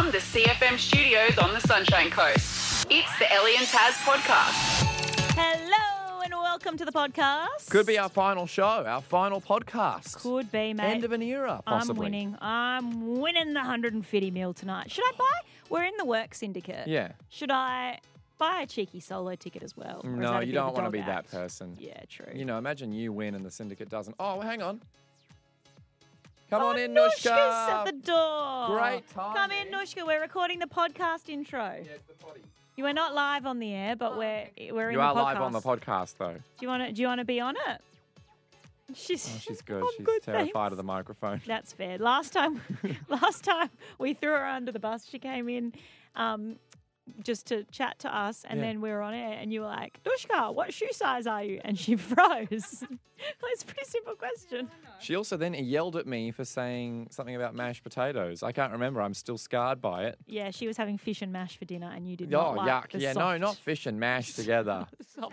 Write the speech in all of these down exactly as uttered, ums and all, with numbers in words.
From the C F M studios on the Sunshine Coast, it's the Ellie and Taz podcast. Hello and welcome to the podcast. Could be our final show, our final podcast. Could be, mate. End of an era, possibly. I'm winning. I'm winning the one hundred fifty mil tonight. Should I buy? We're in the work syndicate. Yeah. Should I buy a cheeky solo ticket as well? Or is No, that a you bit of don't a want to dog be act? that person. Yeah, true. You know, imagine you win and the syndicate doesn't. Oh, well, hang on. Come oh, on in, Nushka's Nushka. at the door. Great Come in, timing. Nushka. We're recording the podcast intro. Yeah, it's the potty. You are not live on the air, but we're we're in You the are podcast. live on the podcast, though. Do you want to? Do you want to be on it? She's Oh, she's good. I'm she's good, terrified thanks. of the microphone. That's fair. Last time, last time we threw her under the bus. She came in um, just to chat to us, and Yeah. then we were on air, and you were like, "Dushka, what shoe size are you?" And she froze. It's a pretty simple question. She also then yelled at me for saying something about mashed potatoes. I can't remember. I'm still scarred by it. Yeah, she was having fish and mash for dinner, and you did Oh, not like yuck. the Yeah, soft, no, not fish and mash together. soft.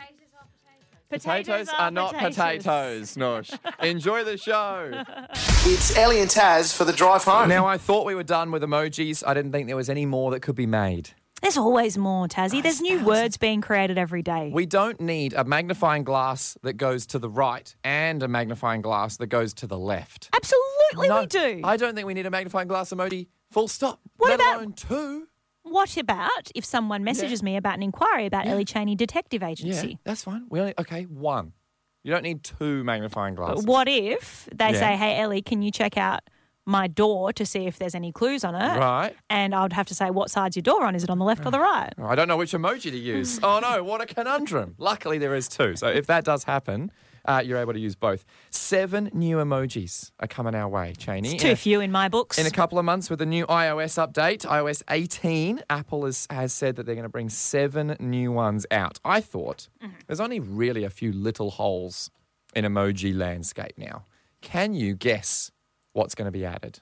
Potatoes are not potatoes, Noosh. Enjoy the show. It's Ellie and Taz for the drive home. Now, I thought we were done with emojis. I didn't think there was any more that could be made. There's always more, Tassie. There's new words being created every day. We don't need a magnifying glass that goes to the right and a magnifying glass that goes to the left. Absolutely, No, we do. I don't think we need a magnifying glass emoji, full stop. What let about- alone two. What about if someone messages me about an inquiry about Ellie Cheney Detective Yeah, Agency? that's fine. We only, okay, one. You don't need two magnifying glasses. What if they Yeah. say, hey, Ellie, can you check out my door to see if there's any clues on it? Right. And I would have to say, what side's your door on? Is it on the left or the right? I don't know which emoji to use. Oh, no, what a conundrum. Luckily, there is two. So if that does happen, uh, you're able to use both. Seven new emojis are coming our way, Cheney. It's too In a- few in my books. In a couple of months with the new iOS update, i O S eighteen, Apple has, has said that they're going to bring seven new ones out. I thought Mm-hmm. there's only really a few little holes in emoji landscape now. Can you guess what's going to be added?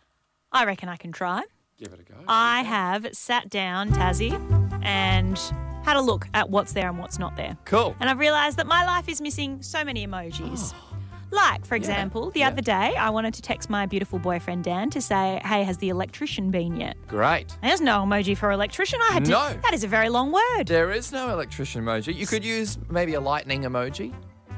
I reckon I can try. Give it a go. I have sat down, Tassie, and had a look at what's there and what's not there. Cool. And I've realised that my life is missing so many emojis. Like, for example, the yeah. other day I wanted to text my beautiful boyfriend Dan to say, hey, has the electrician been yet? Great. There's no emoji for electrician. I had to. No. That is a very long word. There is no electrician emoji. You could use maybe a lightning emoji.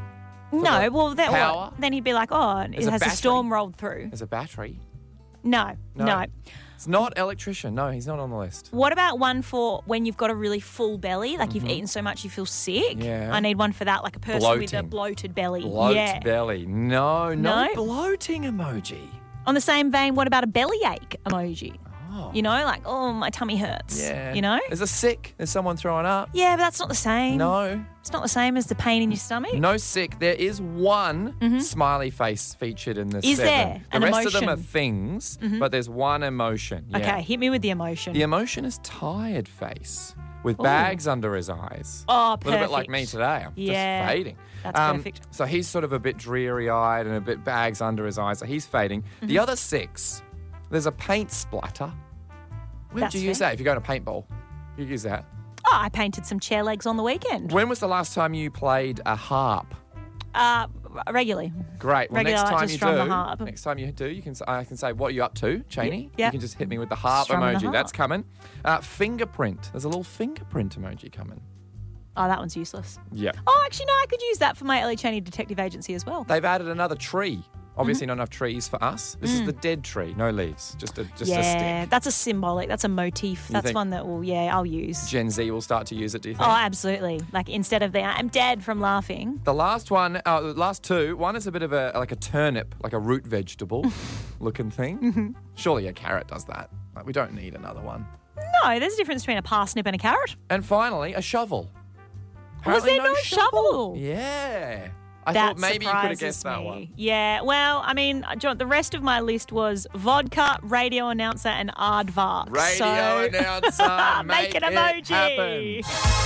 No, the well, that, power? what? Then he'd be like, oh, it There's a has a battery. storm rolled through. There's a battery. No, No. no. It's not electrician. No, he's not on the list. What about one for when you've got a really full belly, like you've eaten so much you feel sick? Mm-hmm. Yeah. I need one for that, like a person with a Bloating. bloated belly. Bloat yeah. belly. No, no, No? bloating emoji. On the same vein, what about a bellyache emoji? Oh. You know, like, oh, my tummy hurts. Yeah. You know? There's a sick. There's someone throwing up. Yeah, but that's not the same. No. It's not the same as the pain in your stomach. No sick. There is one smiley face featured in this. Is seven. there? The An rest of them are emotion? things, but there's one emotion. Yeah. Okay, hit me with the emotion. The emotion is tired face with bags under his eyes. Oh, A little bit like perfect. me today. I'm Yeah, just fading. that's Um, perfect. So he's sort of a bit dreary-eyed and a bit bags under his eyes. So he's fading. Mm-hmm. The other six, there's a paint splatter. Where That's would you use fair. that if you go to paintball? You use that. Oh, I painted some chair legs on the weekend. When was the last time you played a harp? Uh, regularly. Great. Well, Regular, next I like time to you strum do, the harp. next time you do, you can. s- I can say, "What are you up to, Cheney?" yeah. You can just hit me with the harp Strumming the emoji. harp. That's coming. Uh, fingerprint. There's a little fingerprint emoji coming. Oh, that one's useless. Yeah. Oh, actually, no, I could use that for my Ellie Cheney Detective Agency as well. They've added another tree. Obviously, Mm-hmm. not enough trees for us. This is the dead tree, no leaves, just a just a yeah, stick. that's a symbolic, that's a motif. That's think- one that will, yeah, I'll use. Gen Z will start to use it. Do you think? Oh, absolutely. Like instead of the I'm dead from laughing. The last one, uh, the last two, one is a bit of a like a turnip, like a root vegetable looking thing. Mm-hmm. Surely a carrot does that. Like, we don't need another one. No, there's a difference between a parsnip and a carrot. And finally, a shovel. Was Apparently there no shovel? Yeah. I That thought maybe you could have surprises guessed that me. one. Yeah, well, I mean, do you know, the rest of my list was vodka, radio announcer, and aardvark. Radio so announcer, make make an it emoji. happen.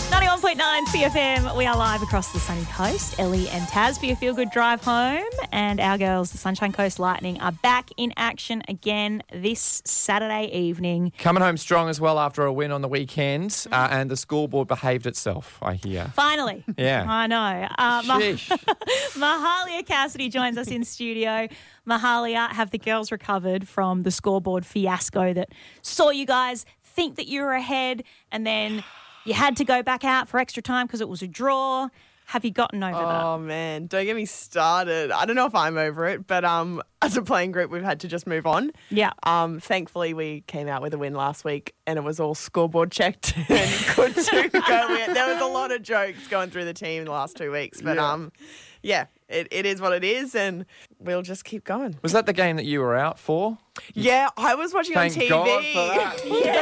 ninety-one point nine C F M. We are live across the sunny coast. Ellie and Taz for your feel-good drive home. And our girls, the Sunshine Coast Lightning, are back in action again this Saturday evening. Coming home strong as well after a win on the weekend. Uh, and the scoreboard behaved itself, I hear. Finally. Yeah. I know. Uh, Ma- Sheesh. Mahalia Cassidy joins us in studio. Mahalia, have the girls recovered from the scoreboard fiasco that saw you guys think that you were ahead and then you had to go back out for extra time because it was a draw? Have you gotten over that? Oh, man. Don't get me started. I don't know if I'm over it, but um, as a playing group, we've had to just move on. Yeah. Um, thankfully, we came out with a win last week and it was all scoreboard checked and good to go. We, there was a lot of jokes going through the team in the last two weeks. But, Yeah. um, yeah, it, it is what it is and we'll just keep going. Was that the game that you were out for? Yeah, I was watching Thank on T V. God for that.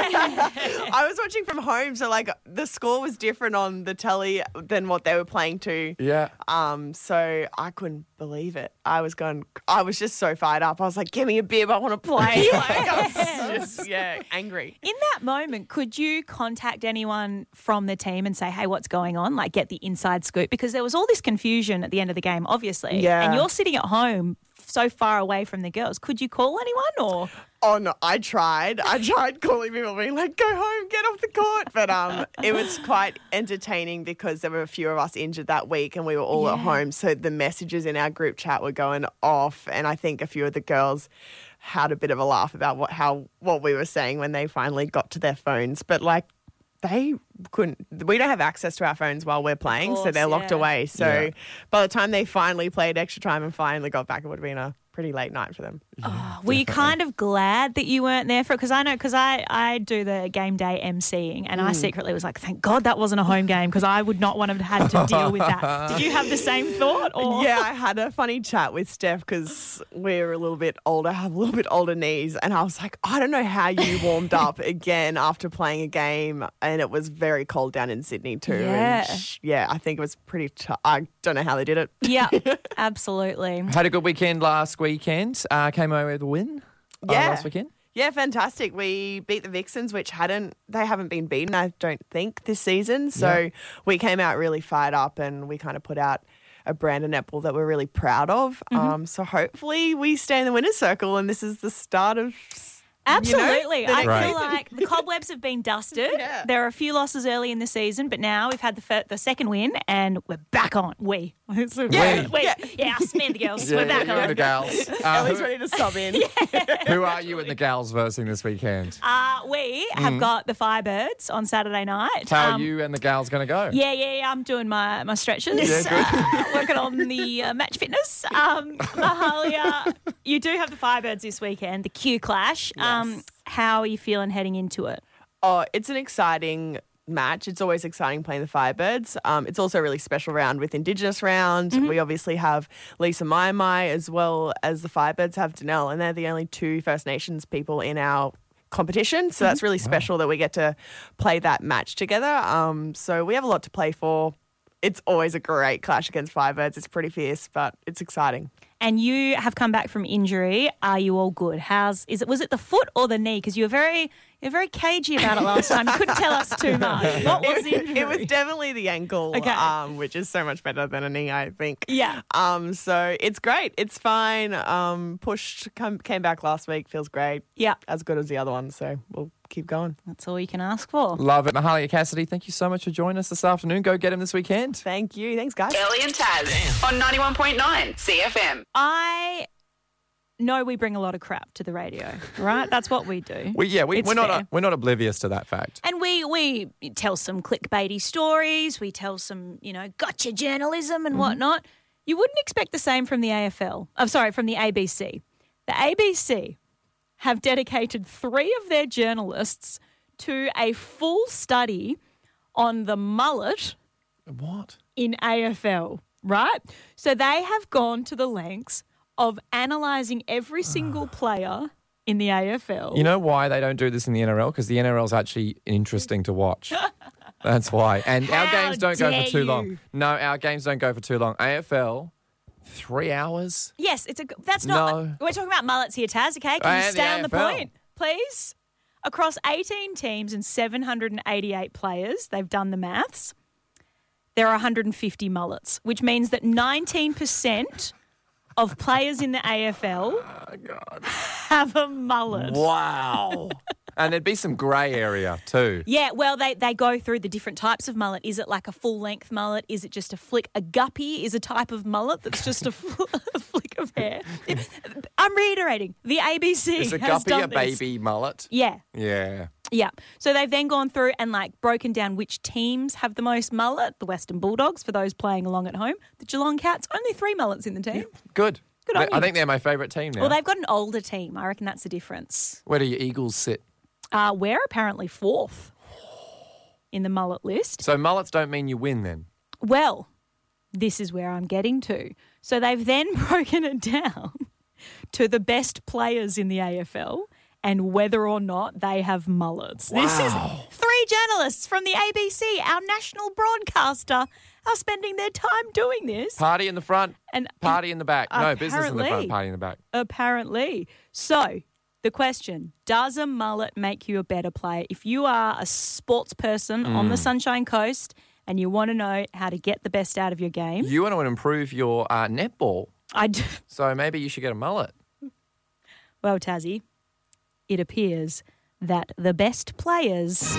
Yeah. I was watching from home, so like the score was different on the telly than what they were playing to. Yeah. Um, so I couldn't believe it. I was going, I was just so fired up. I was like, "Give me a bib, I want to play." Like, I was just yeah, angry. In that moment, could you contact anyone from the team and say, hey, what's going on? Like get the inside scoop? Because there was all this confusion at the end of the game, obviously. Yeah. And you're sitting at home so far away from the girls. Could you call anyone or? Oh no, I tried. I tried calling people, being like, "Go home, get off the court." But um, it was quite entertaining because there were a few of us injured that week, and we were all at Yeah. home. So the messages in our group chat were going off, and I think a few of the girls had a bit of a laugh about what how what we were saying when they finally got to their phones. But like, they couldn't. We don't have access to our phones while we're playing, so course, they're locked yeah. away. So Yeah. by the time they finally played extra time and finally got back, it would have been a pretty late night for them. Were you kind of glad that you weren't there for it? Because I know, because I, I do the game day emceeing and I Mm. secretly was like, thank God that wasn't a home game because I would not want to have had to deal with that. Did you have the same thought? Or? Yeah, I had a funny chat with Steph because we're a little bit older, have a little bit older knees. And I was like, I don't know how you warmed up again after playing a game. And it was very cold down in Sydney too. Yeah. And sh- yeah, I think it was pretty tough. I don't know how they did it. Yeah, absolutely. Had a good weekend last weekend. Uh, came away with a win uh, Yeah. last weekend. Yeah, fantastic. We beat the Vixens, which hadn't, they haven't been beaten, I don't think, this season. So Yeah. we came out really fired up and we kind of put out a brand of netball that we're really proud of. Um, so hopefully we stay in the winner's circle and this is the start of. Absolutely. You know, the I next feel season. like the cobwebs have been dusted. Yeah. There are a few losses early in the season, but now we've had the fir- the second win and we're back on. We. It's a- Yeah. we. Yeah. Yeah, us men, the girls. Yeah, we're back you and the on. gals. Uh, Ellie's who, ready to sub in. who are you and the gals versing this weekend? Uh, we have got the Firebirds on Saturday night. How Um, are you and the gals going to go? Yeah, yeah, yeah. I'm doing my, my stretches. Yeah, good. uh, working on the uh, match fitness. Um, Mahalia, you do have the Firebirds this weekend, the Q Clash. Um, Yes. how are you feeling heading into it? Oh, it's an exciting match. It's always exciting playing the Firebirds. Um, it's also a really special round with Indigenous round. We obviously have Lisa Mai Mai as well as the Firebirds have Danelle, and they're the only two First Nations people in our competition. So that's really special that we get to play that match together. Um, so we have a lot to play for. It's always a great clash against Firebirds. It's pretty fierce, but it's exciting. And you have come back from injury. Are you all good? How's is it? Was it the foot or the knee? Because you were very, you're very cagey about it last time. You couldn't tell us too much. What was the It, injury? it was definitely the ankle, Okay. um, which is so much better than a knee, I think. Yeah. Um. So it's great. It's fine. Um. Pushed. Come, came back last week. Feels great. Yeah, As good as the other one. So we'll keep going. that's all you can ask for. Love it. Mahalia Cassidy, thank you so much for joining us this afternoon. Go get him this weekend. Thank you. Thanks, guys. Ellie and Taz on ninety-one point nine C F M. I know we bring a lot of crap to the radio, right? That's what we do. We, yeah, we, It's we're not fair. uh, we're not oblivious to that fact. And we we tell some clickbaity stories. We tell some, you know, gotcha journalism and whatnot. You wouldn't expect the same from the A F L. I'm sorry, from the A B C. The A B C have dedicated three of their journalists to a full study on the mullet What? in A F L, right? So they have gone to the lengths of analysing every single player in the A F L. You know why they don't do this in the N R L? Because the N R L is actually interesting to watch. That's why. And our How games don't go dare for too long. you. No, our games don't go for too long. A F L, three hours. Yes, it's a. That's not. No. We're talking about mullets here, Taz. Okay, can you And the stay on the A F L. point, please? Across eighteen teams and seven hundred eighty-eight players, they've done the maths, there are one hundred fifty mullets, which means that nineteen percent of players in the A F L Oh, God. have a mullet. Wow. And there'd be some grey area too. Yeah, well, they, they go through the different types of mullet. Is it like a full-length mullet? Is it just a flick? A guppy is a type of mullet that's just a, fl- a flick of hair. I'm reiterating. The A B C Is a has guppy done a this. baby mullet? Yeah. Yeah. Yeah. So they've then gone through and like broken down which teams have the most mullet. The Western Bulldogs, for those playing along at home. The Geelong Cats, only three mullets in the team. Good. Good on I you. think they're my favourite team now. Well, they've got an older team. I reckon that's the difference. Where do your Eagles sit? Uh, we're apparently fourth in the mullet list. So mullets don't mean you win then? Well, this is where I'm getting to. So they've then broken it down to the best players in the A F L and whether or not they have mullets. This is Wow. three journalists from the A B C, our national broadcaster, are spending their time doing this. Party in the front, And party in the back. No, business in the front, apparently- party in the back. Apparently. So, the question, does a mullet make you a better player? If you are a sports person on Mm. the Sunshine Coast and you want to know how to get the best out of your game, You want to improve your uh, netball, I do. so maybe you should get a mullet. Well, Tassie, it appears that the best players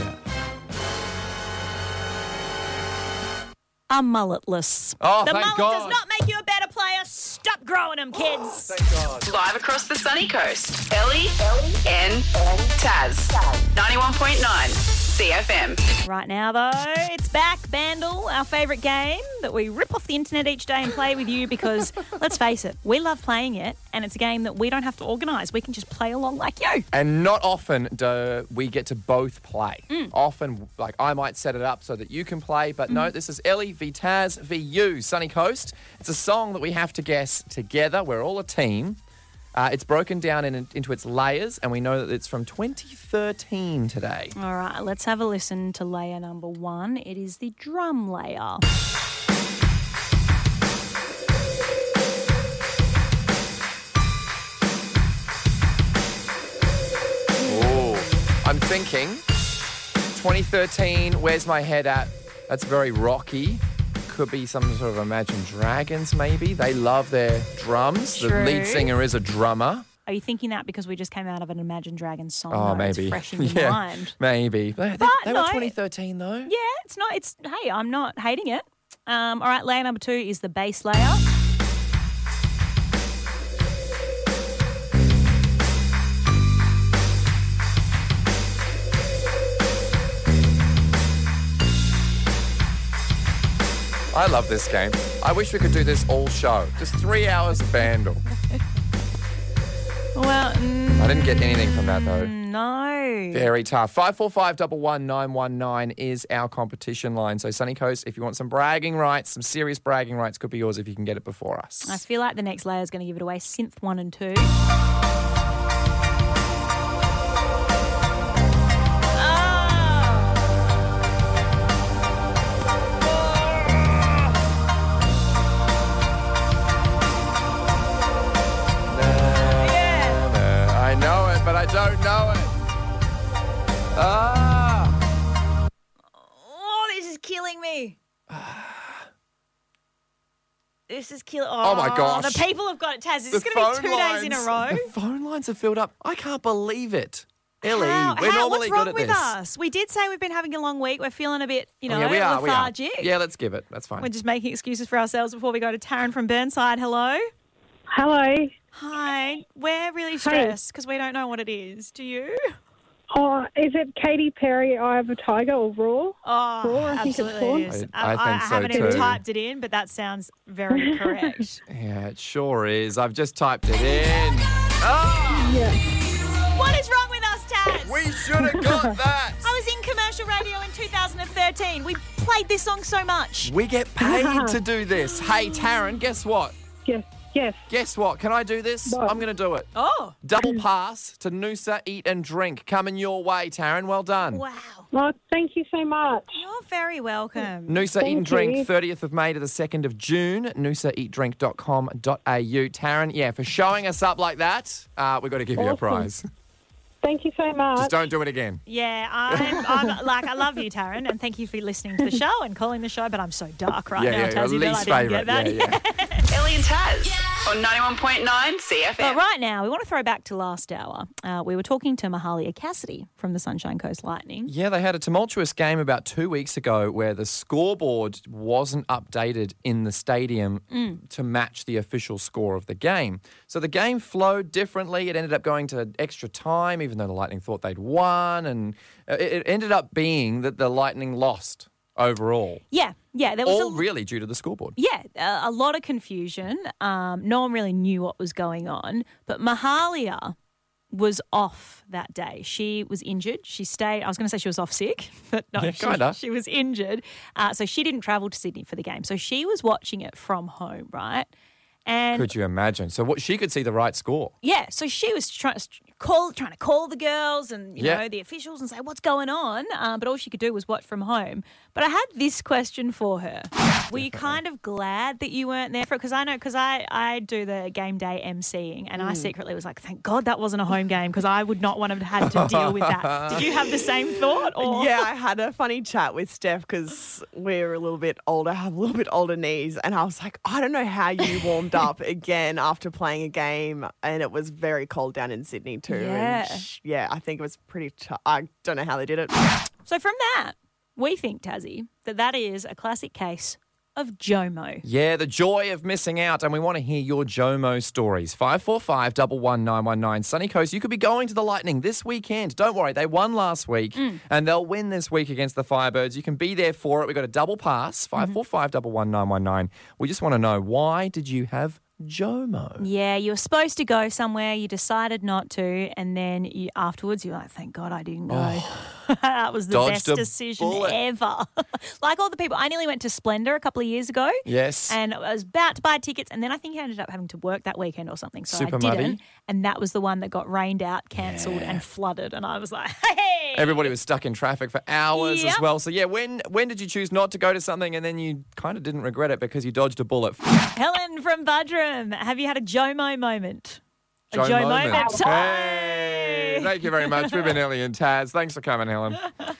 are mulletless. Oh, the thank mullet God. does not make you a better player. Stop growing them, kids. Thank God. Live across the sunny coast. Ellie, and Taz. ninety-one point nine C F M. Right now, though, it's back, Bandle, our favourite game that we rip off the internet each day and play with you because, let's face it, we love playing it and it's a game that we don't have to organise. We can just play along like you. And not often do we get to both play. Mm. Often, like, I might set it up so that you can play, but Mm. no, this is Ellie v Taz v you, Sunny Coast. It's a song that we have to guess together. We're all a team. Uh, it's broken down in, into its layers, and we know that it's from twenty thirteen today. All right, let's have a listen to layer number one. It is the drum layer. Ooh. I'm thinking twenty thirteen, Where's My Head At? That's very rocky. Could be some sort of Imagine Dragons, maybe. They love their drums. The True. lead singer is a drummer. Are you thinking that because we just came out of an Imagine Dragons song? Oh, though? maybe. It's fresh in your yeah, mind. maybe. They, they- But they no. were twenty thirteen, though. Yeah, it's not. It's hey, I'm not hating it. Um, all right, layer number two is the bass layer. I love this game. I wish we could do this all show. Just three hours of Bandle. Well, mm, I didn't get anything from that, though. no. Very tough. five four five, one one nine one nine is our competition line. So, Sunny Coast, if you want some bragging rights, some serious bragging rights, could be yours if you can get it before us. I feel like the next layer is going to give it away. Synth one and two. I know it, but I don't know it. Ah. Oh, this is killing me. This is killing. Oh, Oh, my gosh. The people have got it, Taz. Is The this going to phone be two days in a row? lines- The phone lines are filled up. I can't believe it. Ellie, How? we're How? normally What's wrong good at with this. us? We did say we've been having a long week. We're feeling a bit, you know, Oh, yeah, we are, we are. lethargic. Yeah, let's give it. That's fine. We're just making excuses for ourselves before we go to Taryn from Burnside. Hello. Hello. Hi. We're really stressed because we don't know what it is. Do you? Oh, is it Katy Perry, Eye of a Tiger, or Raw? Oh, Raw, I think it's absolutely called. is. I- I I, think so haven't even too. typed it in, but that sounds very correct. Yeah, it sure is. I've just typed it in. Oh, Yeah. What is wrong with us, Taz? we should have got that. I was in commercial radio in two thousand thirteen. We played this song so much. We get paid to do this. Hey, Taryn, guess what? Yes. Yes. Guess what? Can I do this? What? I'm going to do it. Oh, Double pass to Noosa Eat and Drink. Coming your way, Taryn. Well done. wow. Well, thank you so much. You're very welcome. Noosa Eat and Thank Drink, you. thirtieth of May to the second of June, noosa eat drink dot com dot a u. Taryn, yeah, for showing us up like that, uh, we've got to give you a Awesome. prize. Thank you so much. Just don't do it again. Yeah, I'm, I'm like, I love you, Taryn, and thank you for listening to the show and calling the show, but I'm so dark right Yeah, now, yeah, your Tassie, that I least didn't favourite. get that. Yeah, yeah. Ellie and Taz on ninety-one point nine C F M. But right now, we want to throw back to last hour. Uh, we were talking to Mahalia Cassidy from the Sunshine Coast Lightning. Yeah, they had a tumultuous game about two weeks ago where the scoreboard wasn't updated in the stadium Mm. to match the official score of the game. So the game flowed differently. It ended up going to extra time, even though the Lightning thought they'd won. And it, it ended up being that the Lightning lost overall. Yeah, yeah. There was All a, really due to the scoreboard. Yeah, a, a lot of confusion. Um, no one really knew what was going on. But Mahalia was off that day. She was injured. She stayed. I was going to say she was off sick, but no, Yeah, she, kinda. she was injured. Uh, so she didn't travel to Sydney for the game. So she was watching it from home, right? And Could you imagine? So what she could see the right score. yeah, so she was trying to call, trying to call the girls and you Yeah. know the officials and say what's going on. Um, but all she could do was watch from home. But I had this question for her: were you kind of glad that you weren't there for it? Because I know, because I I do the game day emceeing, and I secretly was like, thank God that wasn't a home game because I would not want to have had to deal with that. Did you have the same thought? Or Yeah, I had a funny chat with Steph because we're a little bit older, have a little bit older knees. And I was like, I don't know how you warmed up again after playing a game. And it was very cold down in Sydney too. Yeah. And sh- yeah, I think it was pretty tough. I don't know how they did it. So from that, we think, Tassie, that that is a classic case of JOMO. Yeah, the joy of missing out, and we want to hear your JOMO stories. five four five, one one nine one nine. Sunny Coast, you could be going to the Lightning this weekend. Don't worry, they won last week, and they'll win this week against the Firebirds. You can be there for it. We've got a double pass, five four five, one one nine one nine. We just want to know, why did you have JOMO? Yeah, you were supposed to go somewhere, you decided not to, and then you, afterwards you're like, thank God I didn't go. That was the Dodged best a decision bullet. ever. Like all the people, I nearly went to Splendor a couple of years ago. Yes. And I was about to buy tickets, and then I think I ended up having to work that weekend or something, so Super I didn't. muddy. And that was the one that got rained out, cancelled, and flooded, and I was like, hey! Everybody was stuck in traffic for hours Yep. as well. So, yeah, when when did you choose not to go to something and then you kind of didn't regret it because you dodged a bullet? Helen from Budrum, have you had a JOMO moment? A Joe JOMO moment. moment. Hey, thank you very much. We've been Ellie and Taz. Thanks for coming, Helen.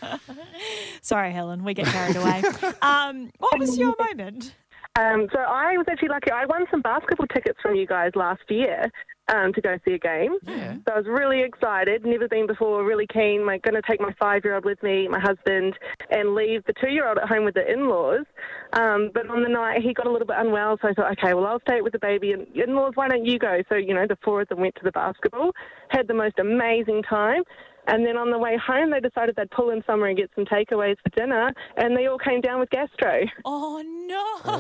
Sorry, Helen, we get carried away. Um, what was your moment? Um, so I was actually lucky. I won some basketball tickets from you guys last year um, to go see a game. Yeah. So I was really excited, never been before, really keen. I'm going to take my five-year-old with me, my husband, and leave the two-year-old at home with the in-laws. Um, but on the night, he got a little bit unwell, so I thought, okay, well, I'll stay with the baby. And in-laws, why don't you go? So, you know, the four of them went to the basketball, had the most amazing time. And then on the way home, they decided they'd pull in somewhere and get some takeaways for dinner, and they all came down with gastro. Oh, no.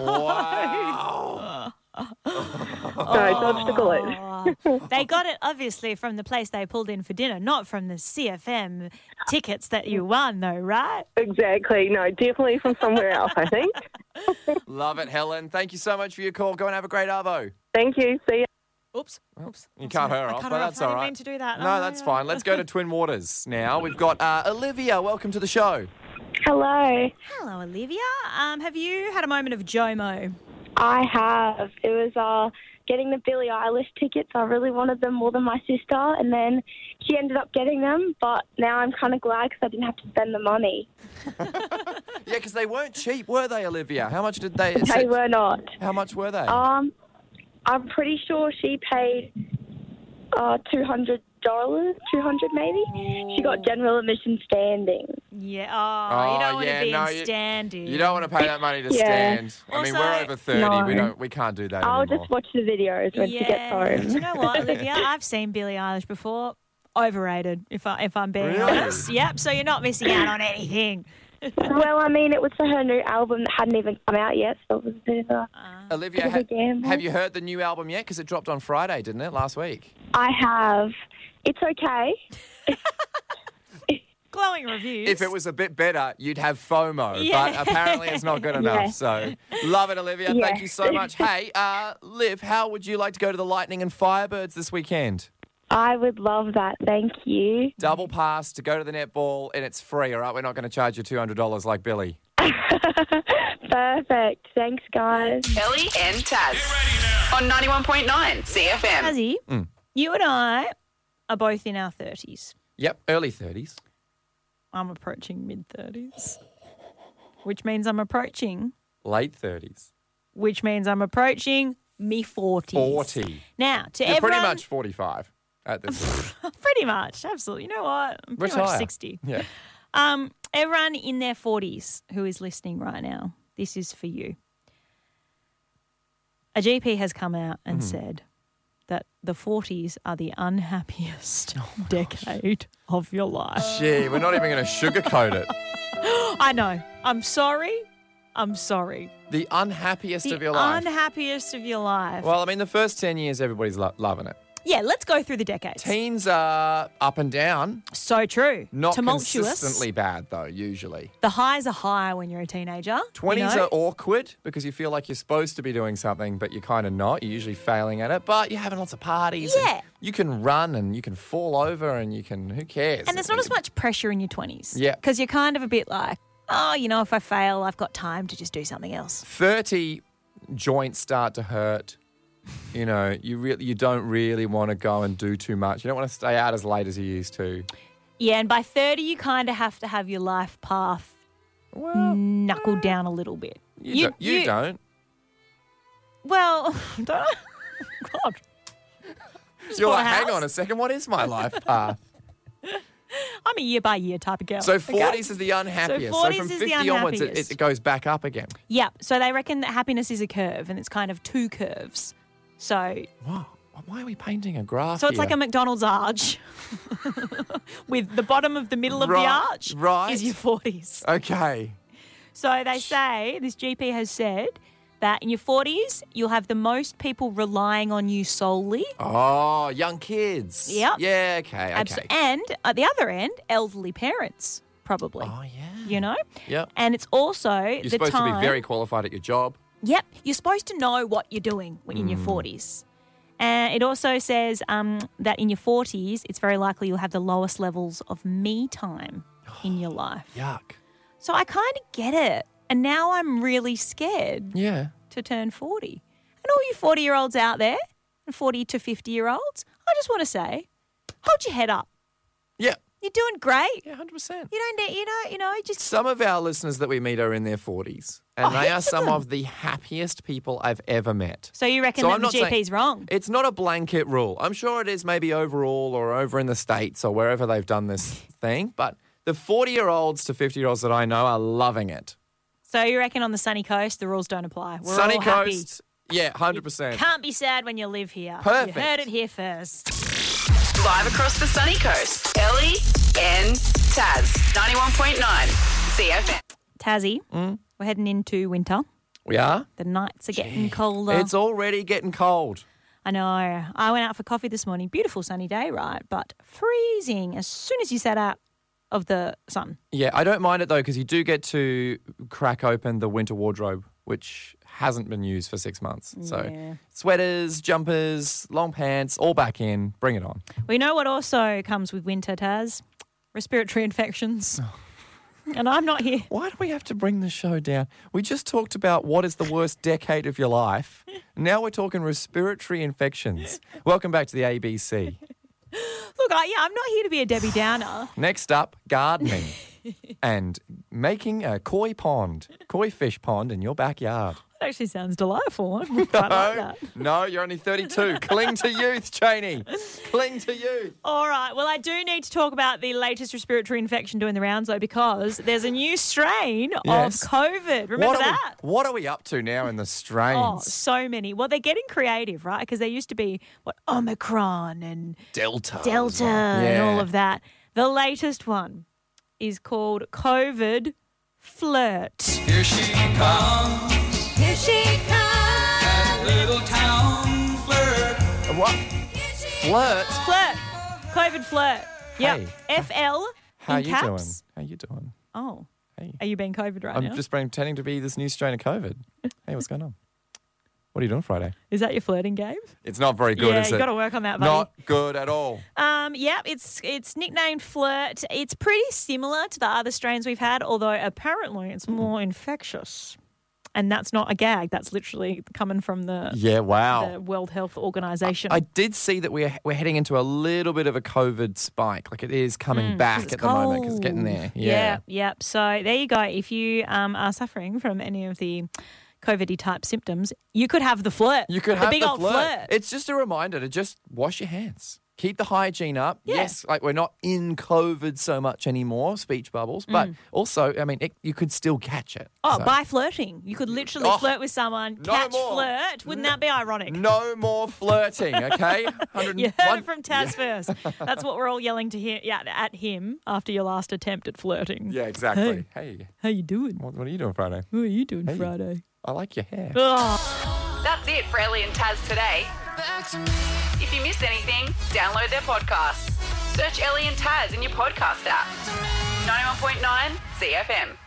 Wow. So I dodged a bullet. Oh, they got it, obviously, from the place they pulled in for dinner, not from the C F M tickets that you won, though, right? Exactly. No, definitely from somewhere else, I think. Love it, Helen. Thank you so much for your call. Go and have a great arvo. Thank you. See you. Oops. Oops. You cut her I off, cut but her that's off. I all didn't right. mean to do that. No, Oh, that's yeah. fine. Let's go to Twin Waters now. We've got uh, Olivia. Welcome to the show. Hello. Hello, Olivia. Um, have you had a moment of JOMO? I have. It was uh, getting the Billie Eilish tickets. I really wanted them more than my sister, and then she ended up getting them. But now I'm kind of glad because I didn't have to spend the money. Yeah, because they weren't cheap, were they, Olivia? How much did they? They were not. How much were they? Um, I'm pretty sure she paid uh, two hundred dollars, two hundred maybe. She got general admission standing. Yeah. Oh, you Oh, don't want yeah, to be no, in you- standing. You don't want to pay that money to Yeah. stand. I mean, Also- we're over thirty. No. We don't. We can't do that I'll anymore. just watch the videos when she gets Yeah. Do you home. know what, Olivia? I've seen Billie Eilish before. Overrated, if I if I'm being Really? honest. Yep. So you're not missing out on anything. Well, I mean, it was for her new album that hadn't even come out yet, so it was a bit of a... Olivia, Bit of a ha- gamble. have you heard the new album yet? Because it dropped on Friday, didn't it, last week? I have. It's okay. Glowing reviews. If it was a bit better, you'd have FOMO. Yeah. But apparently it's not good enough. Yeah. So love it, Olivia. Thank Yeah. you so much. Hey, uh, Liv, how would you like to go to the Lightning and Firebirds this weekend? I would love that. Thank you. Double pass to go to the netball, and it's free, all right? We're not going to charge you two hundred dollars like Billy. Perfect. Thanks, guys. Ellie and Taz on ninety-one point nine C F M. Tassie, Mm. you and I are both in our thirties. Yep, early thirties. I'm approaching mid-thirties, which means I'm approaching, Late thirties. which means I'm approaching me forties. forty. Now, to You're everyone... pretty much forty-five at this point. Pretty much, absolutely. You know what? I'm pretty Retire. much sixty. Yeah. Um, everyone in their forties who is listening right now, this is for you. A G P has come out and Mm-hmm. said that the forties are the unhappiest Oh decade of your life. Gee, we're not even going to sugarcoat it. I know. I'm sorry. I'm sorry. The unhappiest The of your life. unhappiest of your life. Well, I mean, the first ten years, everybody's lo- loving it. yeah, let's go through the decades. Teens are up and down. So true. Not Tumultuous. consistently bad, though, usually. The highs are high when you're a teenager. twenties you know? are awkward because you feel like you're supposed to be doing something, but you're kind of not. You're usually failing at it, but you're having lots of parties. and Yeah. You can run and you can fall over and you can, who cares? And there's not as much pressure in your twenties. Yeah. Because you're kind of a bit like, oh, you know, if I fail, I've got time to just do something else. thirty, joints start to hurt. You know, you really you don't really want to go and do too much. You don't want to stay out as late as you used to. Yeah, and by thirty, you kind of have to have your life path Well, knuckled down a little bit. you, don't, you, don't. Well, don't I? God. You're bought like, a hang house. on a second, what is my life path? I'm a year by year type of girl. So okay? forties is the unhappiest. So, forties from is the fifty onwards, it, unhappiest. it goes back up again. Yeah, so they reckon that happiness is a curve and it's kind of two curves. So Wow. Why are we painting a graph so it's like a here? McDonald's arch with the bottom of the middle of Right, the arch right. is your forties. Okay. So they say, this G P has said, that in your forties, you'll have the most people relying on you solely. Oh, young kids. Yep. Yeah, okay, okay. Abso- And at the other end, elderly parents, probably. Oh, yeah. You know? Yep. And it's also You're the supposed time. to be very qualified at your job. Yep. You're supposed to know what you're doing when in your Mm. forties. And it also says um, that in your forties, it's very likely you'll have the lowest levels of me time in your life. Yuck. So I kind of get it. And now I'm really scared Yeah. to turn forty. And all you forty-year-olds out there, and forty to fifty-year-olds, I just want to say, hold your head up. Yeah. You're doing great. Yeah, one hundred percent. You don't need, you know, you know, just Some of our listeners that we meet are in their forties, and Oh, they are heaps of some them. of the happiest people I've ever met. so you reckon So that I'm the not saying- G P's wrong? It's not a blanket rule. I'm sure it is maybe overall or over in the States or wherever they've done this thing, but the forty-year-olds to fifty-year-olds that I know are loving it. So you reckon on the sunny coast the rules don't apply? We're Sunny all happy. coast, yeah, one hundred percent. Can't be sad when you live here. Perfect. You heard it here first. Live across the sunny coast. Ellie and Taz. ninety-one point nine C F M. Tassie, Mm. we're heading into winter. We are? The nights are getting colder. It's already getting cold. I know. I went out for coffee this morning. Beautiful sunny day, right? But freezing as soon as you sat out of the sun. Yeah, I don't mind it though because you do get to crack open the winter wardrobe, which hasn't been used for six months. So Yeah. sweaters, jumpers, long pants, all back in. Bring it on. We know what also comes with winter, Taz? Respiratory infections. And I'm not here. Why do we have to bring the show down? We just talked about what is the worst decade of your life. Now we're talking respiratory infections. Welcome back to the A B C. Look, I, yeah, I'm not here to be a Debbie Downer. Next up, gardening and making a koi pond, koi fish pond in your backyard. That actually sounds delightful. I quite like that. No, you're only thirty-two. Cling to youth, Cheney. Cling to youth. All right. Well, I do need to talk about the latest respiratory infection doing the rounds, though, because there's a new strain Yes. of COVID. Remember what are that? We, what are we up to now in the Oh, strains? so many. Well, they're getting creative, right? Because there used to be, what, Omicron and Delta. Delta and all of that. The latest one is called COVID Flirt. Here she comes, Here she comes. that little town flirt. What? Flirt? Flirt. COVID Flirt. Yep. Hey. F L How in you caps. doing? How you doing? Oh. Hey. Are you being COVID right I'm now? just pretending to be this new strain of COVID. Hey, what's going on? What are you doing Friday? Is that your flirting game? It's not very good, yeah, is you it? got to work on that, buddy. Not good at all. Um, yeah, it's it's nicknamed Flirt. It's pretty similar to the other strains we've had, although apparently it's more infectious. And that's not a gag. That's literally coming from the, Yeah, wow. the World Health Organization. I did see that we're we're heading into a little bit of a COVID spike. Like it is coming Mm, back 'cause it's at the moment because it's getting cold. there. Yeah. Yeah. Yep. So there you go. If you um, are suffering from any of the COVID-y type symptoms, you could have the flirt. You could the have big the old flirt. flirt. It's just a reminder to just wash your hands. Keep the hygiene up. Yeah. Yes, like we're not in COVID so much anymore, speech bubbles, but also, I mean, it, you could still catch it. Oh, So, by flirting. You could literally Oh, flirt with someone, no catch more. flirt. Wouldn't that be ironic? no more flirting, okay? one hundred You heard one it from Taz first. That's what we're all yelling to hear yeah, at him after your last attempt at flirting. Yeah, exactly. Hey, How you doing? what, what are you doing Friday? What are you doing Hey. Friday? I like your hair. Oh. That's it for Ellie and Taz today. If you missed anything, download their podcasts. Search Ellie and Taz in your podcast app. ninety-one point nine C F M.